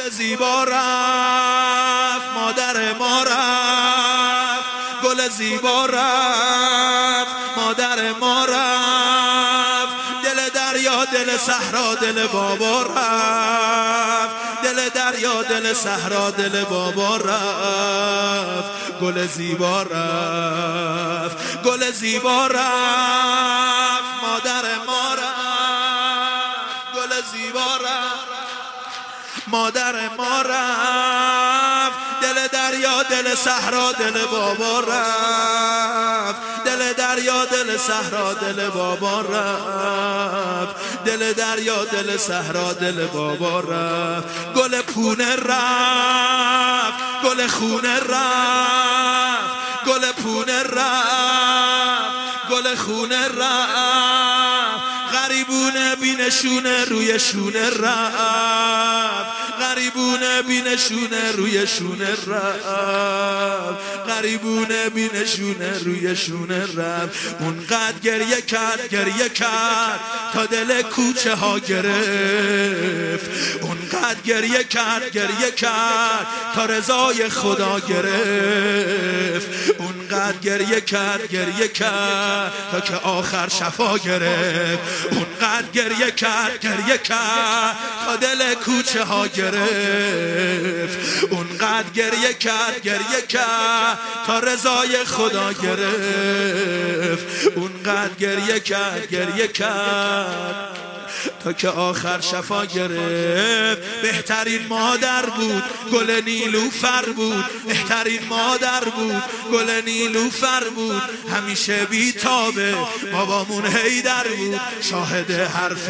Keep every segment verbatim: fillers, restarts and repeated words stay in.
زیبا رفت مادر ما رفت، گل زیبا رفت مادر ما رفت، دل دریا دل صحرا دل بابا رفت، دل دریا دل صحرا دل بابا رفت، گل زیبا رفت گل زیبا رفت مادر ما رفت، گل زیبا رفت مادر ما رفت، دل دریا دل صحرا دل بابا رفت، دل دریا دل صحرا دل بابا رفت، دل دریا دل صحرا دل بابا رفت، گل پونه رفت گل خونه رفت، گل پونه رفت گل خونه رفت، غریبونه بینشونه روی شونه رفت، غریبونه بینشونه روی شونه رفت، غریبونه بینشونه روی شونه رفت، اونقدر گریه کرد گریه کرد تا دل کوچه ها گرفت، اونقدر گریه کرد گریه کرد تا رضای خدا گرفت، اونقدر گریه کرد گریه کرد تا که آخر شفا گرفت، اونقدر گریه کرد گریه کرد تا دل کوچه ها گرفت، اونقدر گریه کرد گریه کرد تا رضای خدا گرفت، اونقدر گریه کرد گریه کرد تا که آخر شفا گرفت. بهترین مادر بود گل نیلوفر بود، بهترین مادر بود گل نیلوفر بود، همیشه بیتابه بابامون حیدر بود، شاهد حرف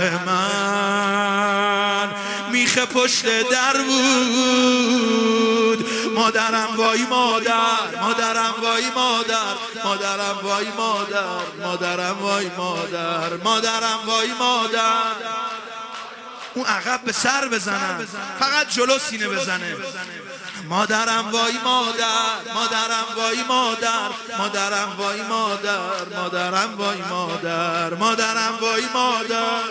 من میخ پشت در بود، مادرم وای مادر مادرم وای مادر مادرم وای مادر مادرم وای مادر مادرم وای مادر. اون عقب به سر بزنم فقط جلو سینه بزنه. مادرم وای مادر مادرم وای مادر مادرم وای مادر مادرم وای مادر مادرم وای مادر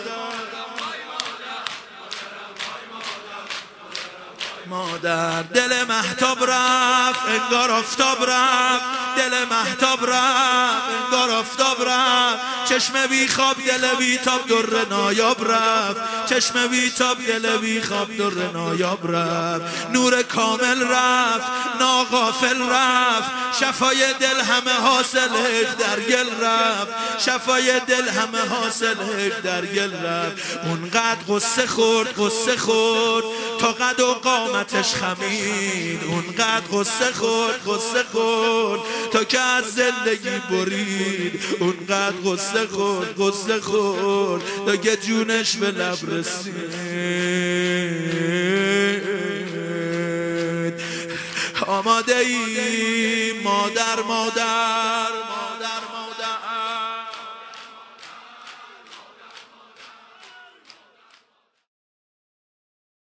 مادر. دل مهتاب رفت انگار آفتاب رفت، دل مهتاب رفت انگار آفتاب رفت، چشم بی خواب دل بی تاب در نایاب رفت، چشم بی تاب دل بی خواب در نایاب رفت، نور کامل رفت ناغافل رفت، شفای دل همه حاصلش در گل رفت، شفای دل همه حاصلش در گل رفت، اونقدر غصه خورد غصه خورد تا قد و قامتش خمید، اونقدر غصه خورد غصه خورد تا که از زندگی برید، اونقدر غصه خورد غصه خورد تا که جونش به لب رسید. آماده ای مادر مادر